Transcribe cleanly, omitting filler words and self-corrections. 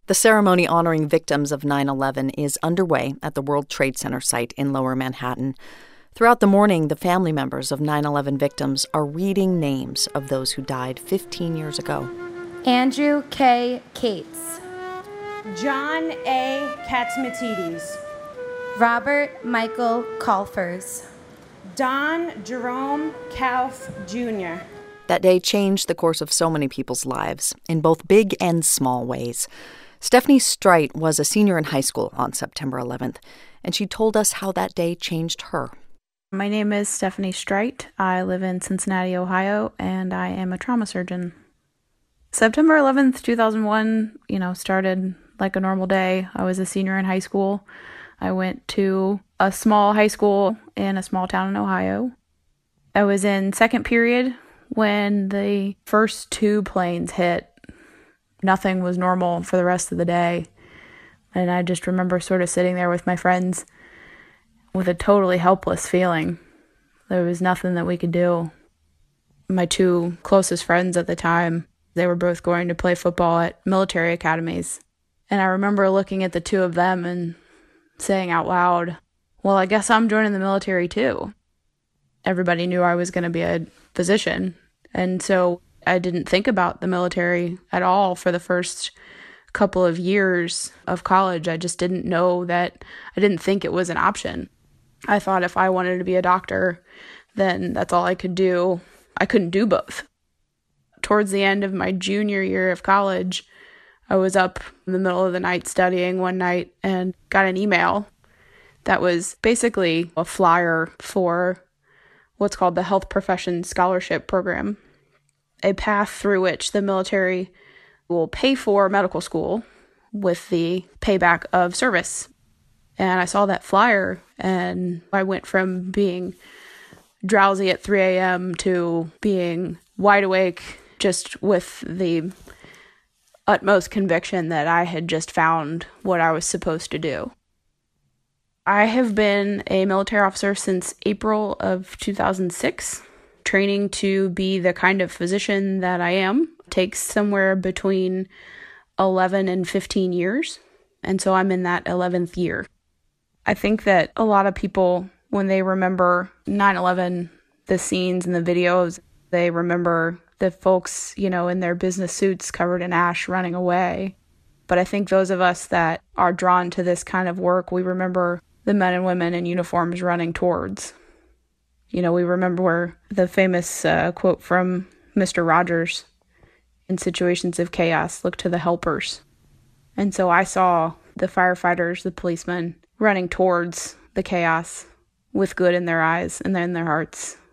The ceremony honoring victims of 9/11 is underway at the World Trade Center site in Lower Manhattan. Throughout the morning, the family members of 9/11 victims are reading names of those who died 15 years ago. Andrew K. Cates. John A. Katzmatidis. Robert Michael Kalfers. Don Jerome Kauf, Jr. That day changed the course of so many people's lives, in both big and small ways. Stephanie Streit was a senior in high school on September 11th, and she told us how that day changed her. My name is Stephanie Streit. I live in Cincinnati, Ohio, and I am a trauma surgeon. September 11th, 2001, started like a normal day. I was a senior in high school. I went to a small high school in a small town in Ohio. I was in second period when the first two planes hit. Nothing was normal for the rest of the day. And I just remember sort of sitting there with my friends with a totally helpless feeling. There was nothing that we could do. My two closest friends at the time, they were both going to play football at military academies. And I remember looking at the two of them and saying out loud, well, I guess I'm joining the military too. Everybody knew I was going to be a physician. And so I didn't think about the military at all for the first couple of years of college. I just didn't know that, I didn't think it was an option. I thought if I wanted to be a doctor, then that's all I could do. I couldn't do both. Towards the end of my junior year of college, I was up in the middle of the night studying one night and got an email that was basically a flyer for what's called the Health Professions Scholarship Program, a path through which the military will pay for medical school with the payback of service. And I saw that flyer, and I went from being drowsy at 3 a.m. to being wide awake, just with the utmost conviction that I had just found what I was supposed to do. I have been a military officer since April of 2006. Training to be the kind of physician that I am takes somewhere between 11 and 15 years. And so I'm in that 11th year. I think that a lot of people, when they remember 9/11, the scenes and the videos, they remember the folks, in their business suits covered in ash running away. But I think those of us that are drawn to this kind of work, we remember the men and women in uniforms running towards. We remember the famous quote from Mr. Rogers, in situations of chaos, look to the helpers. And so I saw the firefighters, the policemen, running towards the chaos with good in their eyes and in their hearts.